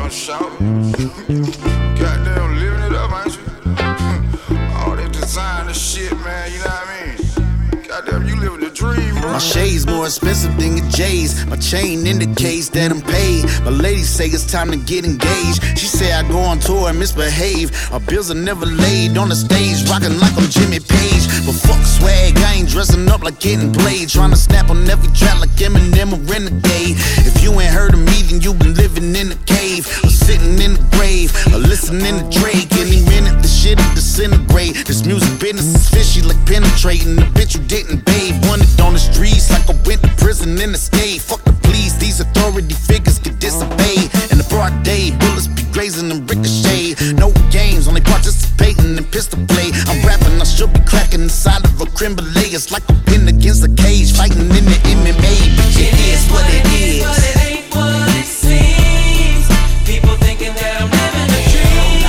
shout. Goddamn living it up, ain't you? All that designer shit, man, you know what I mean? Goddamn, you living the dream, bro. My shade's more expensive than your J's. My chain indicates that I'm paid. My lady say it's time to get engaged. She say I go on tour and misbehave. Our bills are never laid on the stage, rocking like I'm Jimmy Page. But fuck swag, I ain't dressing up like getting played. Trying to snap on every track like Eminem or Renegade. If you ain't heard of me, then you been living in a cave, or sitting in the grave, or listening to Drake. Any minute the shit'll disintegrate. This music business is fishy like penetrating. The bitch you didn't bathe, wanted on the streets like I went to prison and escaped. Fuck the police, these authority figures get disobeyed. In the broad day, bullets be grazing and ricochet. No games, only participating in pistol play. I'm rapping, I should be cracking inside of a creme brulee. It's like I've been against a cage, fighting in the MMA. Bitch, it is what it is, but it ain't what it seems. People thinking that I'm living a dream.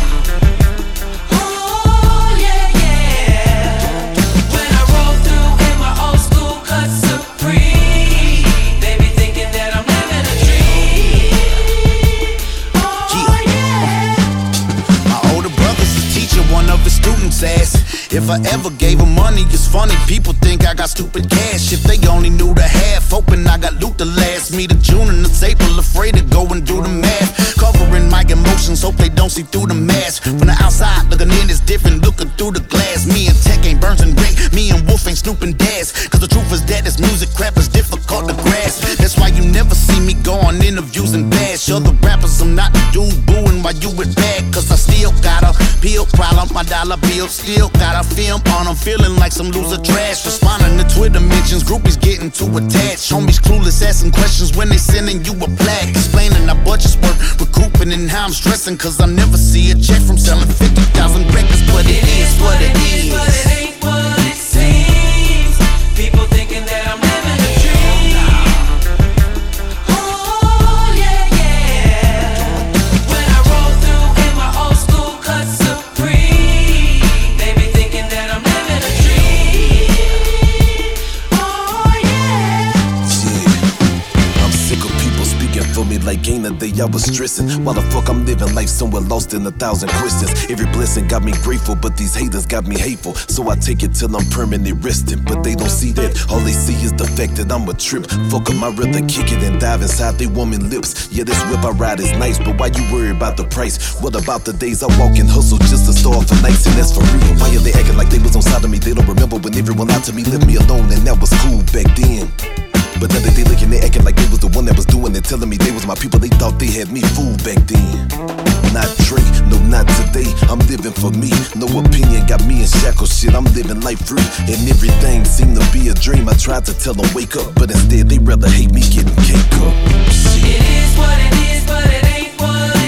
Oh yeah, yeah. When I roll through in my old school cut Supreme, they be thinking that I'm living a dream. Oh yeah. My older brother's a teacher, one of his students asked if I ever gave him money. It's funny, people think I got stupid cash. If they only knew the half, hoping I got loot to last me to June and it's April, afraid to go and do the math. Covering my emotions, hope they don't see through the mask. From the outside, looking in is different, looking through the glass. Me and Tech ain't Burns and Ray, me and Wolf ain't Snoop and Daz. Cause the truth is that this music crap is difficult to grasp. That's why you never see me go on interviews and bash other rappers. I'm not the dude booing while you with bad. Cause I still got a pill problem, my dollar bill still got a film on. I'm feeling like some loser trash. Responding to Twitter mentions, groupies getting too attached. Homies clueless, asking questions when they sending you a plaque. Explaining how budgets work, recouping and how I'm stressing. Cause I never see a check from selling 50,000 records. But it is what it is, but it ain't what it seems. People thinking that I'm living a dream. Oh yeah, yeah. When I roll through in my old school cut Supreme, they be thinking that I'm living a dream. Oh yeah. I'm sick of people speaking for me like ain't a day I was stressing. Why the fuck I'm living life somewhere lost in 1,000 questions? Every blessing got me grateful, but these haters got me hateful. So I take it till I'm permanently resting, but they don't see that. All they see is the fact that I'm a trip. Fuck 'em, I'd rather kick it and dive inside they woman lips. Yeah, this whip I ride is nice, but why you worry about the price? What about the days I walk and hustle just to starve for nights? And that's for real. Why are they acting like they was on side of me? They don't remember when everyone lied to me, left me alone, and that was cool back then. But now that they looking, they acting like they was the one that was doing it, telling me they was my people. They thought they had me fooled back then. Not Drake, no, not today. I'm living for me. No opinion got me in shackles. Shit, I'm living life free, and everything seemed to be a dream. I tried to tell them wake up, but instead they rather hate me getting cake up. It is what it is, but it ain't what